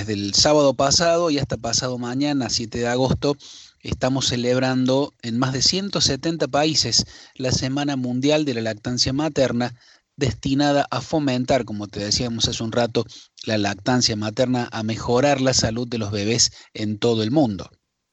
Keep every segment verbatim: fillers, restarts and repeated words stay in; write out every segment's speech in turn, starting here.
desde el sábado pasado y hasta pasado mañana, siete de agosto, estamos celebrando en más de ciento setenta países la Semana Mundial de la Lactancia Materna, destinada a fomentar, como te decíamos hace un rato, la lactancia materna, a mejorar la salud de los bebés en todo el mundo.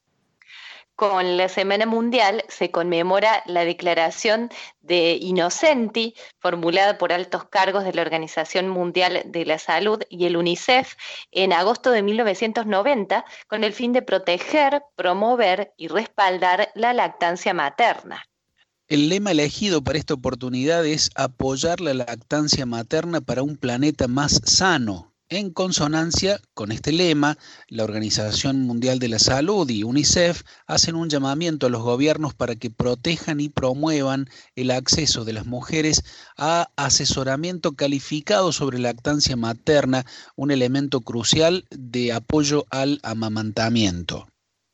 Con la Semana Mundial se conmemora la declaración de Innocenti, formulada por altos cargos de la Organización Mundial de la Salud y el UNICEF en agosto de mil novecientos noventa, con el fin de proteger, promover y respaldar la lactancia materna. El lema elegido para esta oportunidad es apoyar la lactancia materna para un planeta más sano. En consonancia con este lema, la Organización Mundial de la Salud y UNICEF hacen un llamamiento a los gobiernos para que protejan y promuevan el acceso de las mujeres a asesoramiento calificado sobre lactancia materna, un elemento crucial de apoyo al amamantamiento.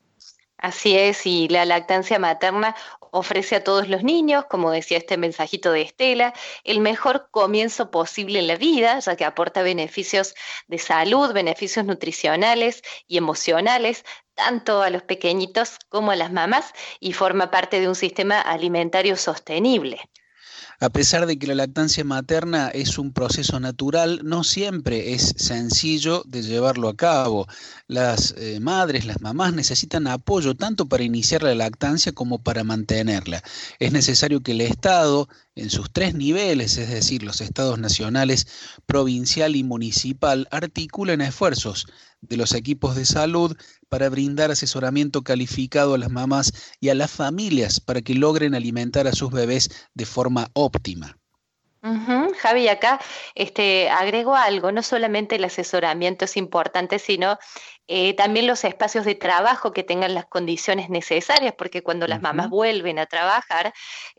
Así es, y la lactancia materna ofrece a todos los niños, como decía este mensajito de Estela, el mejor comienzo posible en la vida, ya que aporta beneficios de salud, beneficios nutricionales y emocionales, tanto a los pequeñitos como a las mamás, y forma parte de un sistema alimentario sostenible. A pesar de que la lactancia materna es un proceso natural, no siempre es sencillo de llevarlo a cabo. Las eh, madres, las mamás necesitan apoyo tanto para iniciar la lactancia como para mantenerla. Es necesario que el Estado, en sus tres niveles, es decir, los estados nacionales, provincial y municipal, articulen esfuerzos de los equipos de salud para brindar asesoramiento calificado a las mamás y a las familias para que logren alimentar a sus bebés de forma óptima. Uh-huh. Javi, acá este, agrego algo, no solamente el asesoramiento es importante, sino eh, también los espacios de trabajo que tengan las condiciones necesarias, porque cuando las Uh-huh. mamás vuelven a trabajar,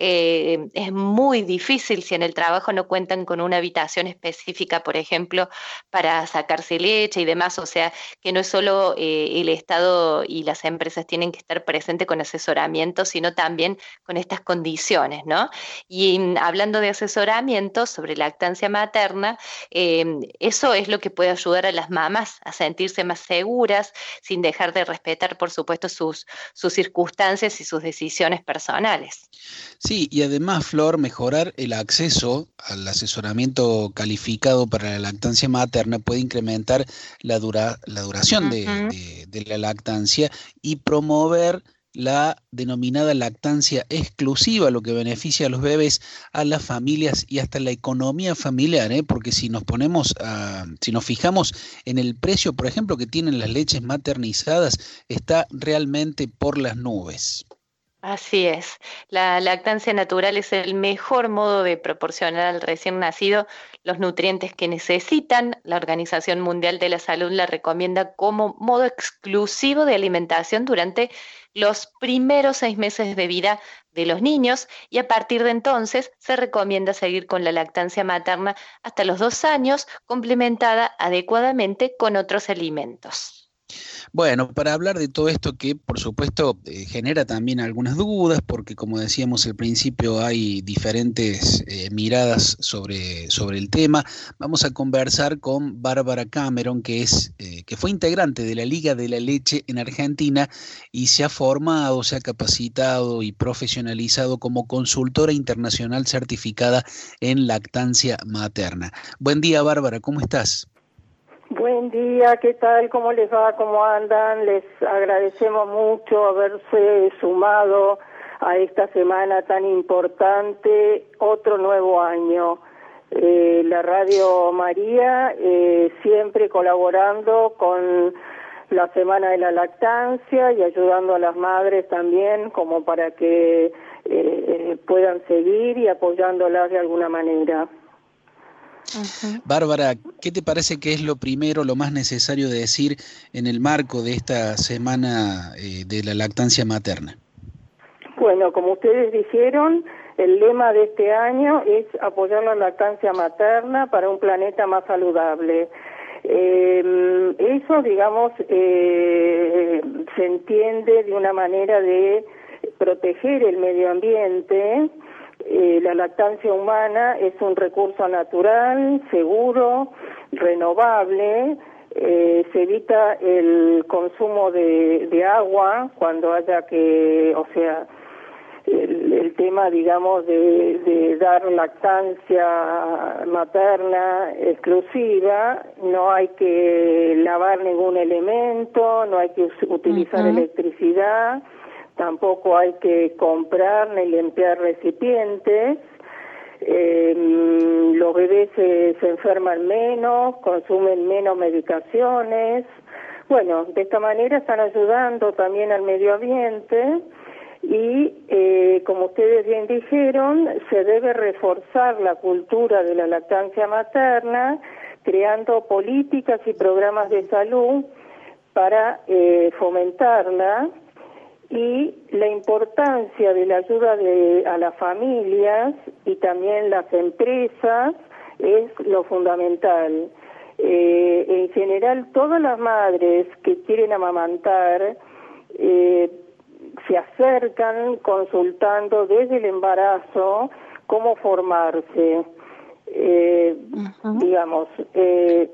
eh, es muy difícil si en el trabajo no cuentan con una habitación específica, por ejemplo, para sacarse leche y demás, o sea, que no es solo eh, el Estado y las empresas tienen que estar presentes con asesoramiento, sino también con estas condiciones, ¿no? Y mm, hablando de asesoramiento sobre lactancia materna, eh, eso es lo que puede ayudar a las mamás a sentirse más seguras, sin dejar de respetar, por supuesto, sus, sus circunstancias y sus decisiones personales. Sí, y además, Flor, mejorar el acceso al asesoramiento calificado para la lactancia materna puede incrementar la, dura, la duración de, Uh-huh. de, de la lactancia y promover la denominada lactancia exclusiva, lo que beneficia a los bebés, a las familias y hasta la economía familiar, ¿eh? Porque si nos ponemos, a, si nos fijamos en el precio, por ejemplo, que tienen las leches maternizadas, está realmente por las nubes. Así es, la lactancia natural es el mejor modo de proporcionar al recién nacido los nutrientes que necesitan. La Organización Mundial de la Salud la recomienda como modo exclusivo de alimentación durante los primeros seis meses de vida de los niños y a partir de entonces se recomienda seguir con la lactancia materna hasta los dos años, complementada adecuadamente con otros alimentos. Bueno, para hablar de todo esto que por supuesto eh, genera también algunas dudas, porque como decíamos al principio hay diferentes eh, miradas sobre, sobre el tema, vamos a conversar con Bárbara Cameron, que, es, eh, que fue integrante de la Liga de la Leche en Argentina y se ha formado, se ha capacitado y profesionalizado como consultora internacional certificada en lactancia materna. Buen día, Bárbara, ¿cómo estás? Buen día, ¿qué tal? ¿Cómo les va? ¿Cómo andan? Les agradecemos mucho haberse sumado a esta semana tan importante, otro nuevo año. Eh, la Radio María eh, siempre colaborando con la Semana de la Lactancia y ayudando a las madres también como para que eh, puedan seguir y apoyándolas de alguna manera. Uh-huh. Bárbara, ¿qué te parece que es lo primero, lo más necesario de decir en el marco de esta semana eh, de la lactancia materna? Bueno, como ustedes dijeron, el lema de este año es apoyar la lactancia materna para un planeta más saludable. Eh, eso, digamos, eh, se entiende de una manera de proteger el medio ambiente. Eh, la lactancia humana es un recurso natural, seguro, renovable, eh, se evita el consumo de, de agua cuando haya que, o sea, el, el tema, digamos, de, de dar lactancia materna exclusiva, no hay que lavar ningún elemento, no hay que utilizar uh-huh. electricidad, tampoco hay que comprar ni limpiar recipientes. Eh, los bebés se, se enferman menos, consumen menos medicaciones. Bueno, de esta manera están ayudando también al medio ambiente y, eh, como ustedes bien dijeron, se debe reforzar la cultura de la lactancia materna, creando políticas y programas de salud para eh, fomentarla. Y la importancia de la ayuda de, a las familias y también las empresas es lo fundamental. Eh, en general, todas las madres que quieren amamantar eh, se acercan consultando desde el embarazo cómo formarse. Eh, uh-huh. Digamos, eh,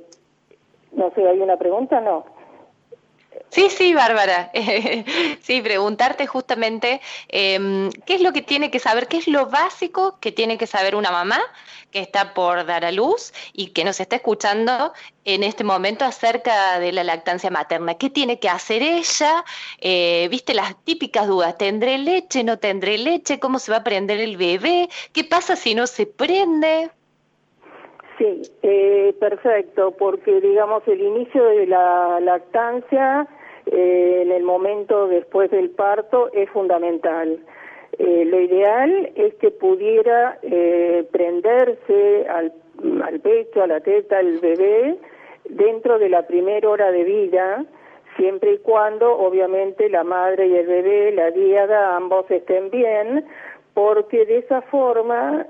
no sé, ¿hay una pregunta? No. Sí, sí, Bárbara. Sí, preguntarte justamente eh, qué es lo que tiene que saber, qué es lo básico que tiene que saber una mamá que está por dar a luz y que nos está escuchando en este momento acerca de la lactancia materna. ¿Qué tiene que hacer ella? Eh, ¿Viste las típicas dudas? ¿Tendré leche? ¿No tendré leche? ¿Cómo se va a prender el bebé? ¿Qué pasa si no se prende? Sí, eh, perfecto, porque digamos el inicio de la lactancia eh, en el momento después del parto es fundamental. Eh, lo ideal es que pudiera eh, prenderse al, al pecho, a la teta, al bebé dentro de la primera hora de vida, siempre y cuando obviamente la madre y el bebé, la diada, ambos estén bien, porque de esa forma,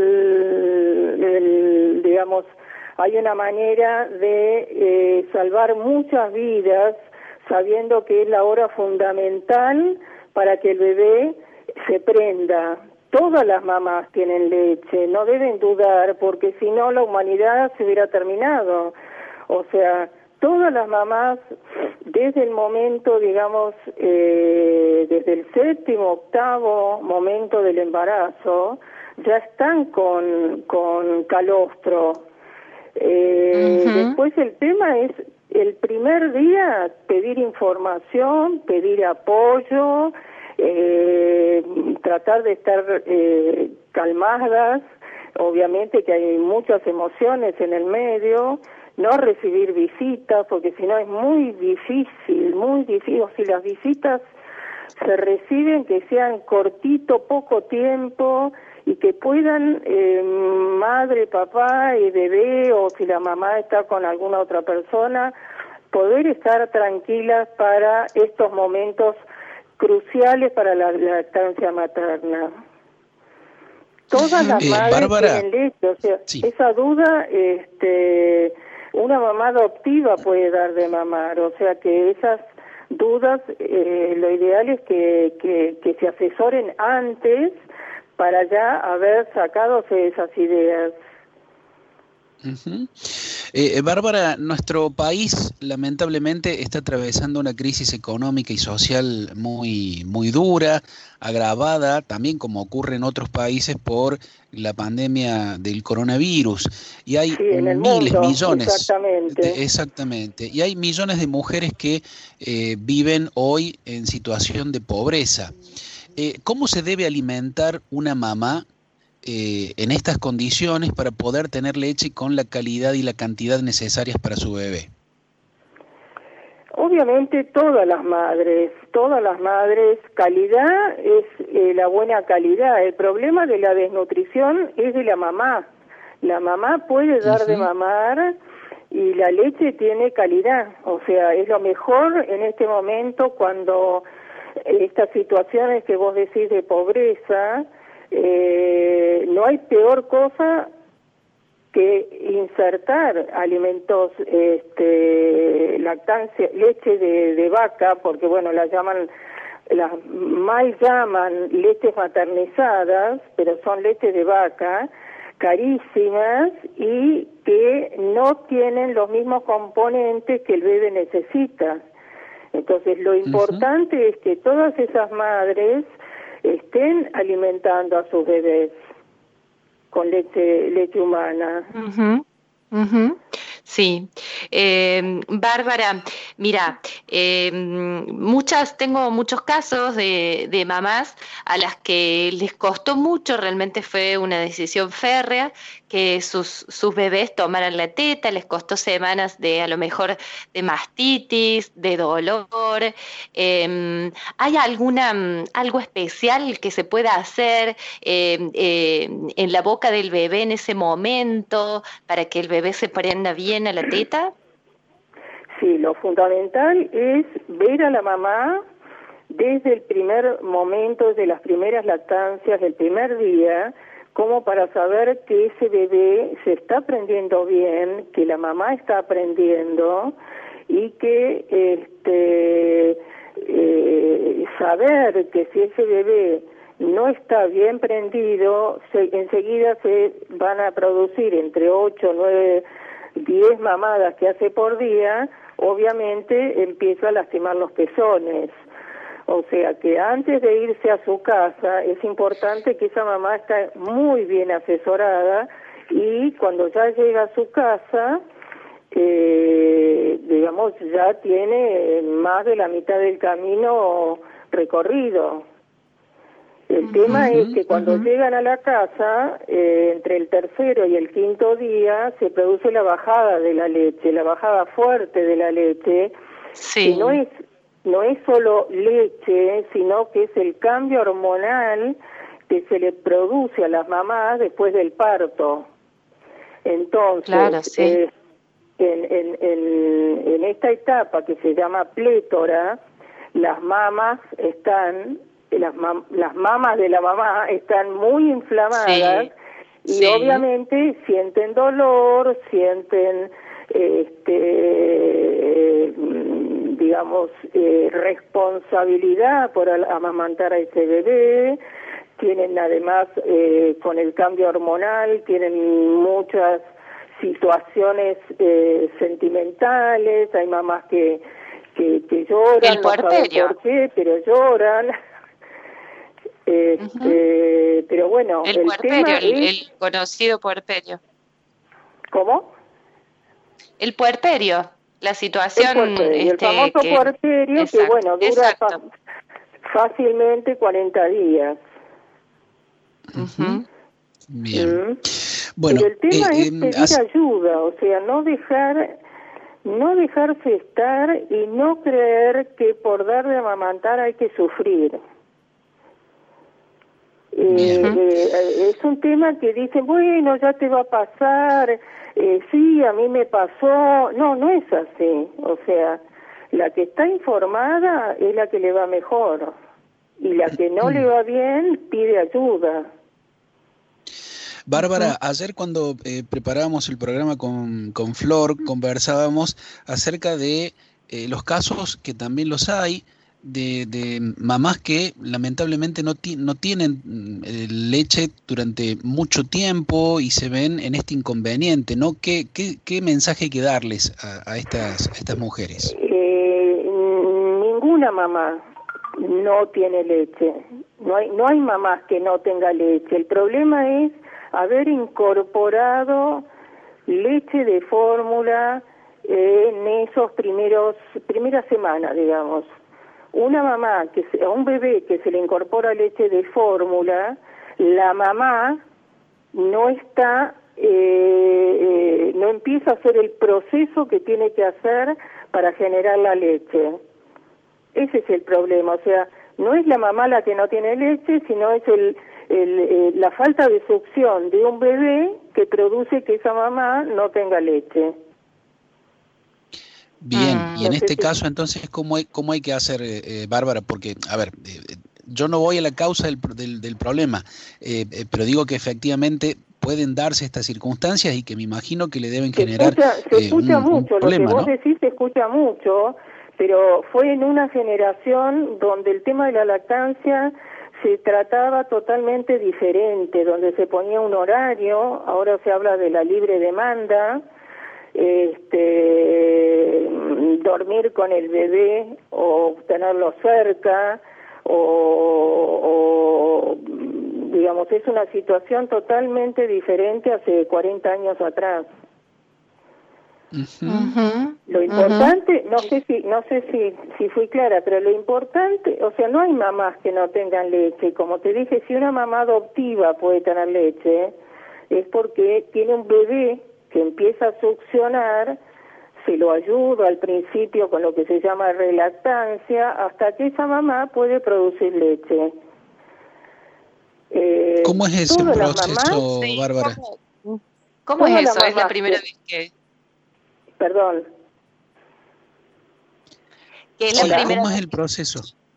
el, el, digamos, hay una manera de eh, salvar muchas vidas, sabiendo que es la hora fundamental para que el bebé se prenda. Todas las mamás tienen leche, no deben dudar, porque si no la humanidad se hubiera terminado. O sea, todas las mamás, desde el momento, digamos, eh, desde el séptimo, octavo momento del embarazo, ya están con, con calostro. Eh, uh-huh. Después el tema es, el primer día, pedir información, pedir apoyo, eh, tratar de estar eh, calmadas, obviamente que hay muchas emociones en el medio, no recibir visitas, porque si no es muy difícil, muy difícil, si las visitas se reciben, que sean cortito, poco tiempo, y que puedan, eh, madre, papá y bebé, o si la mamá está con alguna otra persona, poder estar tranquilas para estos momentos cruciales para la lactancia materna. Todas las eh, madres Bárbara, tienen leche, o sea, sí. esa duda, este, una mamá adoptiva puede dar de mamar, o sea que esas dudas, eh, lo ideal es que, que, que se asesoren antes para ya haber sacado esas ideas. Uh-huh. Eh, Bárbara, nuestro país lamentablemente está atravesando una crisis económica y social muy, muy dura, agravada también como ocurre en otros países por la pandemia del coronavirus. Y hay sí, en el miles, mundo, millones. Exactamente. De, exactamente. Y hay millones de mujeres que eh, viven hoy en situación de pobreza. Eh, ¿Cómo se debe alimentar una mamá Eh, en estas condiciones para poder tener leche con la calidad y la cantidad necesarias para su bebé? Obviamente todas las madres, todas las madres, calidad es eh, la buena calidad. El problema de la desnutrición es de la mamá. La mamá puede dar uh-huh. de mamar y la leche tiene calidad. O sea, es lo mejor en este momento cuando estas situaciones que vos decís de pobreza, Eh, no hay peor cosa que insertar alimentos, este, lactancia, leche de, de vaca, porque bueno, la llaman, las mal llaman leches maternizadas, pero son leches de vaca, carísimas y que no tienen los mismos componentes que el bebé necesita. Entonces, lo importante uh-huh. es que todas esas madres estén alimentando a sus bebés con leche, leche humana. Uh-huh. Uh-huh. Sí, eh, Bárbara, mira, eh, muchas, tengo muchos casos de, de mamás a las que les costó mucho, realmente fue una decisión férrea, que sus, sus bebés tomaran la teta, les costó semanas de a lo mejor de mastitis, de dolor. Eh, ¿Hay alguna algo especial que se pueda hacer eh, eh, en la boca del bebé en ese momento para que el bebé se prenda bien a la teta? Sí, lo fundamental es ver a la mamá desde el primer momento, desde las primeras lactancias del primer día, como para saber que ese bebé se está aprendiendo bien, que la mamá está aprendiendo y que este eh, saber que si ese bebé no está bien prendido, se, enseguida se van a producir entre ocho, nueve, diez mamadas que hace por día, obviamente empieza a lastimar los pezones. O sea que antes de irse a su casa es importante que esa mamá esté muy bien asesorada y cuando ya llega a su casa, eh, digamos, ya tiene más de la mitad del camino recorrido. El uh-huh, tema es que cuando uh-huh. llegan a la casa, eh, entre el tercero y el quinto día, se produce la bajada de la leche, la bajada fuerte de la leche, sí. que no es no es solo leche, sino que es el cambio hormonal que se le produce a las mamás después del parto. Entonces, claro, sí. eh, en, en, en, en esta etapa que se llama plétora, las mamas están, las, mam las mamas de la mamá están muy inflamadas sí. y sí. obviamente sienten dolor, sienten este digamos, eh, responsabilidad por amamantar a ese bebé, tienen además, eh, con el cambio hormonal, tienen muchas situaciones eh, sentimentales, hay mamás que, que, que lloran, el no saben por qué, pero lloran. Este, uh-huh. Pero bueno, el, el puerperio, tema el, es... el conocido puerperio. ¿Cómo? El puerperio. La situación, el, puerperio, este, el famoso que, puerperio exacto, que bueno dura fácilmente cuarenta días. Uh-huh. Bien. ¿Mm? Bueno, pero el tema eh, es pedir eh, ayuda, o sea, no dejar, no dejarse estar y no creer que por dar de amamantar hay que sufrir. Eh, eh, es un tema que dicen, bueno, ya te va a pasar. Eh, sí, a mí me pasó. No, no es así. O sea, la que está informada es la que le va mejor. Y la que no le va bien pide ayuda. Bárbara, ayer cuando eh, preparábamos el programa con, con Flor, conversábamos acerca de eh, los casos, que también los hay, de, de mamás que lamentablemente no, ti no tienen eh, leche durante mucho tiempo y se ven en este inconveniente, ¿no? ¿Qué, qué, qué mensaje hay que darles a, a, estas, a estas mujeres? Eh, ninguna mamá no tiene leche. No hay, no hay mamás que no tenga leche. El problema es haber incorporado leche de fórmula en esos primeros primeras semanas, digamos. Una mamá, que se, a un bebé que se le incorpora leche de fórmula, la mamá no está, eh, eh, no empieza a hacer el proceso que tiene que hacer para generar la leche. Ese es el problema, o sea, no es la mamá la que no tiene leche, sino es el, el, eh, la falta de succión de un bebé que produce que esa mamá no tenga leche. Bien, ah, y en este caso entonces, ¿cómo hay, cómo hay que hacer, eh, Bárbara? Porque, a ver, eh, yo no voy a la causa del, del, del problema, eh, eh, pero digo que efectivamente pueden darse estas circunstancias y que me imagino que le deben se generar escucha, se eh, escucha un, mucho, un problema, lo que vos ¿no? decís se escucha mucho, pero fue en una generación donde el tema de la lactancia se trataba totalmente diferente, donde se ponía un horario, ahora se habla de la libre demanda, este, dormir con el bebé o tenerlo cerca, o, o digamos, es una situación totalmente diferente hace cuarenta años atrás. Uh-huh. Lo importante, uh-huh. no sé si no sé si si fui clara, pero lo importante, o sea, no hay mamás que no tengan leche. Como te dije, si una mamá adoptiva puede tener leche, es porque tiene un bebé que empieza a succionar, se lo ayuda al principio con lo que se llama relactancia, hasta que esa mamá puede producir leche. Eh, ¿Cómo es ese proceso, mamás, Bárbara? ¿Cómo, ¿Cómo es eso? ¿Es la primera que... vez que...? Perdón. ¿Qué es la Hola, primera ¿Cómo vez? es el proceso?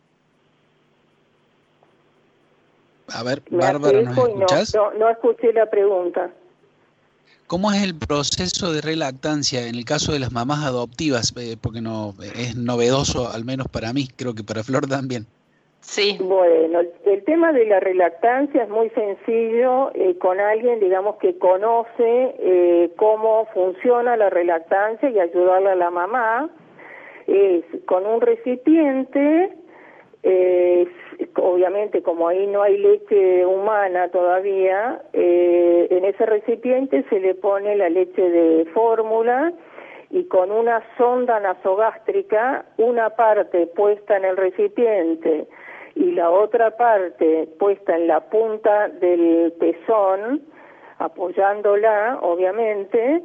A ver, Me Bárbara, ¿nos escuchás? No, no, no escuché la pregunta. ¿Cómo es el proceso de relactancia en el caso de las mamás adoptivas? Eh, porque no es novedoso, al menos para mí, creo que para Flor también. Sí. Bueno, el, el tema de la relactancia es muy sencillo, eh, con alguien, digamos, que conoce eh, cómo funciona la relactancia y ayudarle a la mamá. Es con un recipiente, eh, obviamente como ahí no hay leche humana todavía, eh, en ese recipiente se le pone la leche de fórmula y con una sonda nasogástrica, una parte puesta en el recipiente y la otra parte puesta en la punta del pezón, apoyándola, obviamente,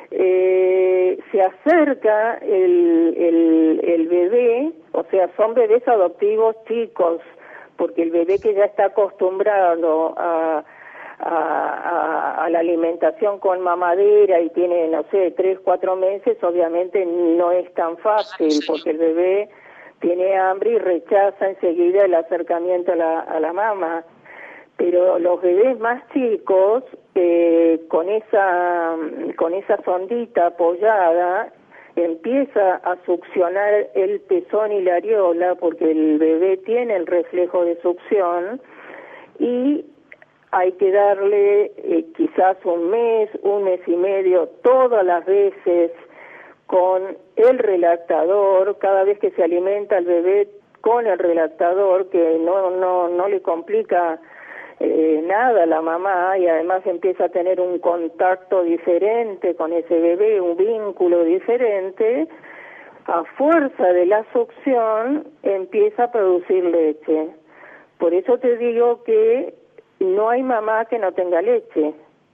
eh, se acerca el, el, el bebé, o sea, son bebés adoptivos chicos, porque el bebé que ya está acostumbrado a, a, a, a la alimentación con mamadera y tiene, no sé, tres, cuatro meses, obviamente no es tan fácil, porque el bebé tiene hambre y rechaza enseguida el acercamiento a la, a la mama. Pero los bebés más chicos, eh, con esa con esa sondita apoyada, empieza a succionar el pezón y la areola, porque el bebé tiene el reflejo de succión, y hay que darle eh, quizás un mes, un mes y medio, todas las veces con el relactador, cada vez que se alimenta el bebé con el relactador, que no no no le complica eh, nada a la mamá, y además empieza a tener un contacto diferente con ese bebé, un vínculo diferente. A fuerza de la succión empieza a producir leche. Por eso te digo que no hay mamá que no tenga leche.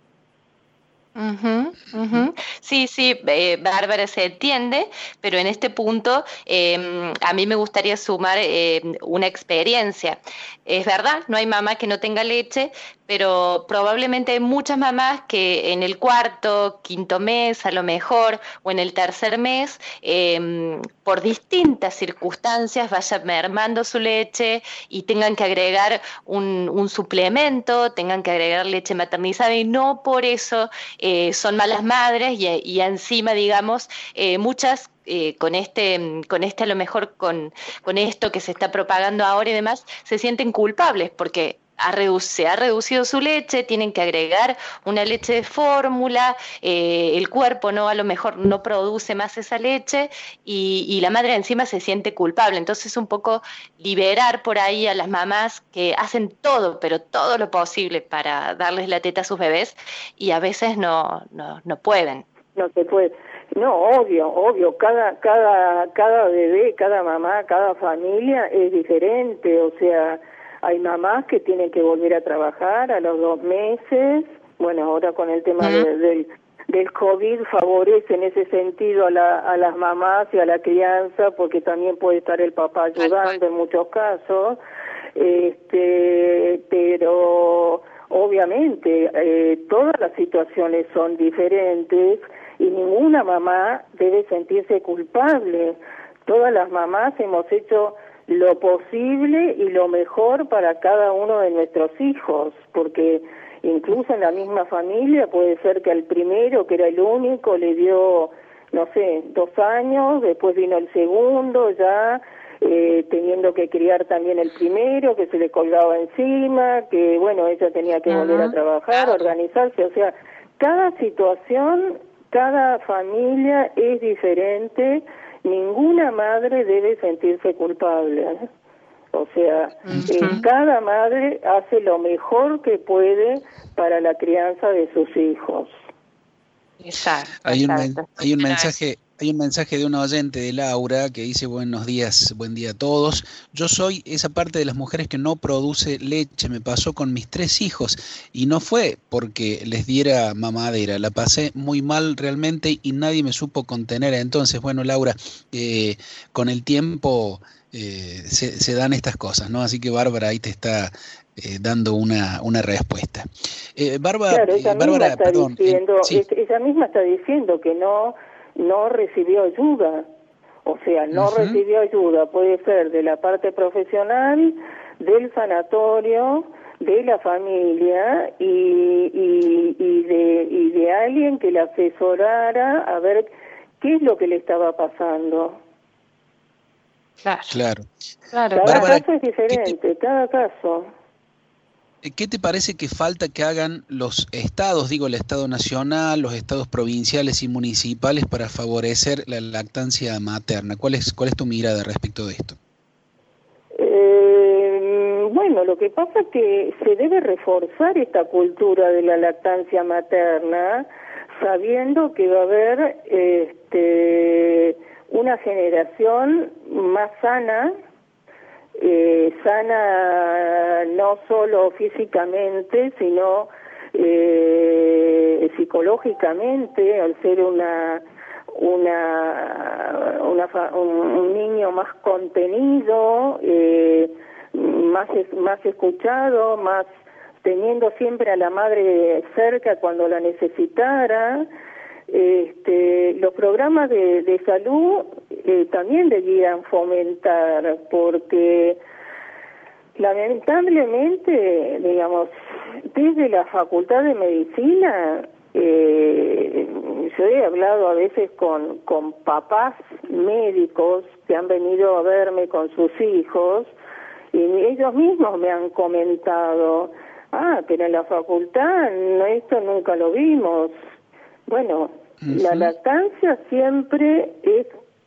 Uh-huh, uh-huh. Sí, sí, eh, Bárbara, se entiende, pero en este punto eh, a mí me gustaría sumar eh, una experiencia. Es verdad, no hay mamá que no tenga leche, pero probablemente hay muchas mamás que en el cuarto, quinto mes, a lo mejor, o en el tercer mes, eh, por distintas circunstancias vayan mermando su leche y tengan que agregar un, un suplemento, tengan que agregar leche maternizada, y no por eso Eh, son malas madres, y, y encima, digamos, eh, muchas eh, con este, con este a lo mejor con, con esto que se está propagando ahora y demás, se sienten culpables porque ha redu- se ha reducido su leche, tienen que agregar una leche de fórmula, eh, el cuerpo no a lo mejor no produce más esa leche, y, y la madre encima se siente culpable. Entonces un poco liberar por ahí a las mamás que hacen todo, pero todo lo posible para darles la teta a sus bebés, y a veces no, no, no pueden. No se puede. No, obvio, obvio, cada cada cada bebé, cada mamá, cada familia es diferente, o sea, hay mamás que tienen que volver a trabajar a los dos meses, bueno, ahora con el tema Uh-huh. de, del del COVID favorece en ese sentido a, la, a las mamás y a la crianza, porque también puede estar el papá ayudando en muchos casos, este, pero obviamente eh, todas las situaciones son diferentes y ninguna mamá debe sentirse culpable. Todas las mamás hemos hecho lo posible y lo mejor para cada uno de nuestros hijos, porque incluso en la misma familia puede ser que al primero, que era el único, le dio, no sé, dos años, después vino el segundo, ya eh, teniendo que criar también el primero, que se le colgaba encima, que bueno, ella tenía que volver a trabajar, organizarse, o sea, cada situación, cada familia es diferente, ninguna madre debe sentirse culpable, ¿eh? O sea, uh-huh. eh, cada madre hace lo mejor que puede para la crianza de sus hijos. Exacto. Hay un, exacto. hay un mensaje, hay un mensaje de una oyente de Laura que dice: buenos días, buen día a todos. Yo soy esa parte de las mujeres que no produce leche. Me pasó con mis tres hijos y no fue porque les diera mamadera. La pasé muy mal realmente y nadie me supo contener. Entonces, bueno, Laura, eh, con el tiempo eh, se, se dan estas cosas, ¿no? Así que Bárbara ahí te está Eh, dando una, una respuesta. Eh, Bárbara, claro, ella, eh, Bárbara, misma está perdón, diciendo, eh, sí. ella misma está diciendo que no, no recibió ayuda, o sea, no uh-huh. recibió ayuda, puede ser de la parte profesional, del sanatorio, de la familia y, y, y, de, y de alguien que la asesorara a ver qué es lo que le estaba pasando. Claro. Claro. claro. Cada Bárbara, caso es diferente, ¿qué te, cada caso. ¿Qué te parece que falta que hagan los estados, digo el Estado Nacional, los estados provinciales y municipales para favorecer la lactancia materna? ¿Cuál es, cuál es tu mirada respecto de esto? Eh, bueno, lo que pasa es que se debe reforzar esta cultura de la lactancia materna, sabiendo que va a haber este, una generación más sana, eh, sana no solo físicamente, sino eh, psicológicamente, al ser una una, una un, un niño más contenido, eh, más más escuchado, más teniendo siempre a la madre cerca cuando la necesitara. Este, los programas de, de salud eh, también debían fomentar, porque lamentablemente, digamos, desde la Facultad de Medicina, eh, yo he hablado a veces con, con papás médicos que han venido a verme con sus hijos y ellos mismos me han comentado: ah, pero en la facultad no, esto nunca lo vimos. Bueno, uh-huh. la lactancia siempre es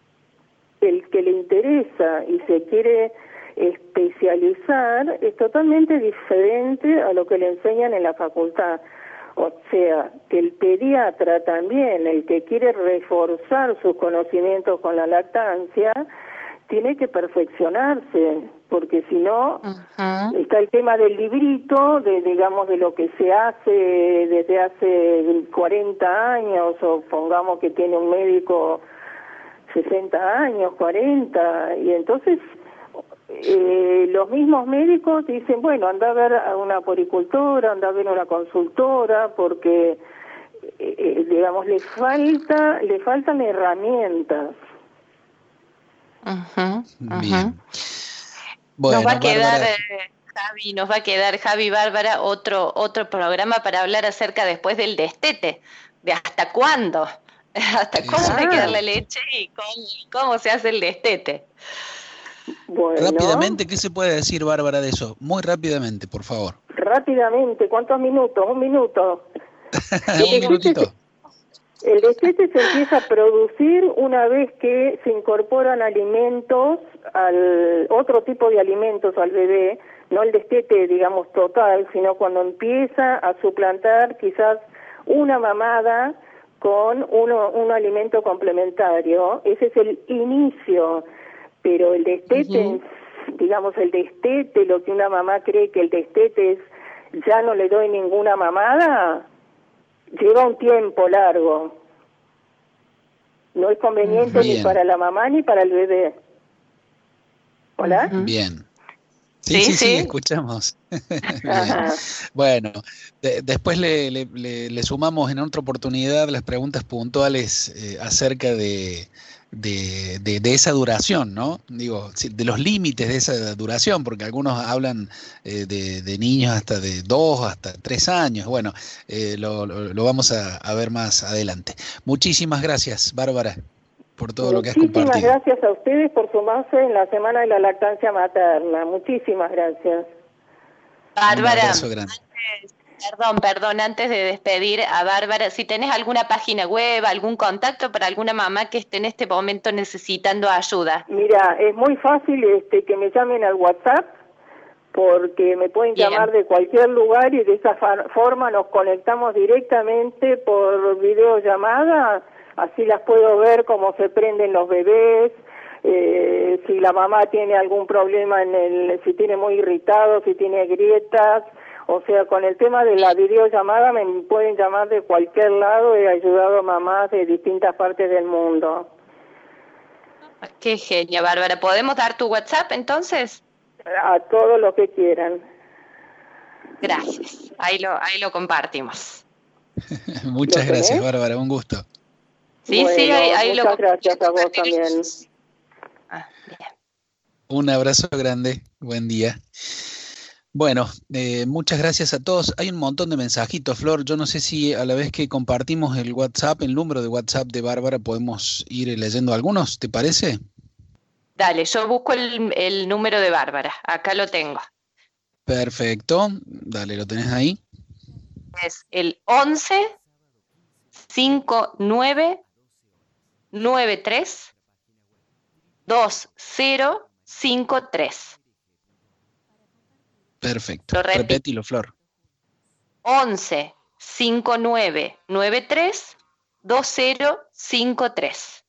el que le interesa y se quiere especializar, es totalmente diferente a lo que le enseñan en la facultad. O sea, que el pediatra también, el que quiere reforzar sus conocimientos con la lactancia, tiene que perfeccionarse, porque si no, uh-huh. está el tema del librito, de digamos de lo que se hace desde hace cuarenta años, o pongamos que tiene un médico sesenta años, cuarenta, y entonces eh, los mismos médicos dicen: bueno, anda a ver a una puericultora, anda a ver a una consultora, porque eh, digamos le falta, le faltan herramientas. Uh-huh, uh-huh. Bien. Bueno, nos va a quedar, Bárbara... eh, Javi, nos va a quedar, Javi, Bárbara, otro otro programa para hablar acerca después del destete, de hasta cuándo, hasta cuándo ah. hay que dar la leche y cómo, cómo se hace el destete. Bueno. Rápidamente, ¿qué se puede decir, Bárbara, de eso? Muy rápidamente, por favor. Rápidamente, ¿cuántos minutos? Un minuto. Un minutito. El destete se empieza a producir una vez que se incorporan alimentos, al otro tipo de alimentos al bebé, no el destete, digamos, total, sino cuando empieza a suplantar quizás una mamada con uno, un alimento complementario. Ese es el inicio, pero el destete, uh-huh. digamos, el destete, lo que una mamá cree que el destete es: ya no le doy ninguna mamada, lleva un tiempo largo. No es conveniente Bien. ni para la mamá ni para el bebé. ¿Hola? Bien. Sí, sí, sí, sí, escuchamos. Bien. Bueno, de, después le, le, le, le sumamos en otra oportunidad las preguntas puntuales eh, acerca de, de, de, de esa duración, ¿no? Digo, de los límites de esa duración, porque algunos hablan eh, de, de niños hasta de dos, hasta tres años. Bueno, eh, lo, lo, lo vamos a, a ver más adelante. Muchísimas gracias, Bárbara. por todo lo que has Muchísimas compartido. gracias a ustedes por sumarse en la Semana de la Lactancia Materna. Muchísimas gracias. Bárbara, Un abrazo grande. antes, perdón, perdón, antes de despedir a Bárbara, si tenés alguna página web, algún contacto para alguna mamá que esté en este momento necesitando ayuda. Mira, es muy fácil este, que me llamen al WhatsApp, porque me pueden Bien. llamar de cualquier lugar y de esa forma nos conectamos directamente por videollamada, así las puedo ver cómo se prenden los bebés, eh, si la mamá tiene algún problema en el, si tiene muy irritado, si tiene grietas, o sea, con el tema de la videollamada me pueden llamar de cualquier lado, he ayudado a mamás de distintas partes del mundo. Qué genia, Bárbara. ¿Podemos dar tu WhatsApp entonces? A todo lo que quieran. Gracias. Ahí lo, ahí lo compartimos. Muchas ¿Lo gracias, tenés? Bárbara, un gusto. Sí, Bueno, sí, ahí, ahí lo muchas gracias a vos compartimos. también. Ah, bien. Un abrazo grande, buen día. Bueno, eh, muchas gracias a todos. Hay un montón de mensajitos, Flor. Yo no sé si a la vez que compartimos el WhatsApp, el número de WhatsApp de Bárbara, podemos ir leyendo algunos, ¿te parece? Dale, yo busco el, el número de Bárbara. Acá lo tengo. Perfecto. Dale, ¿lo tenés ahí? Es el once cincuenta y nueve noventa y tres veinte cincuenta y tres. Perfecto. Lo repito. Repetilo, Flor. once cincuenta y nueve noventa y tres veinte cincuenta y tres.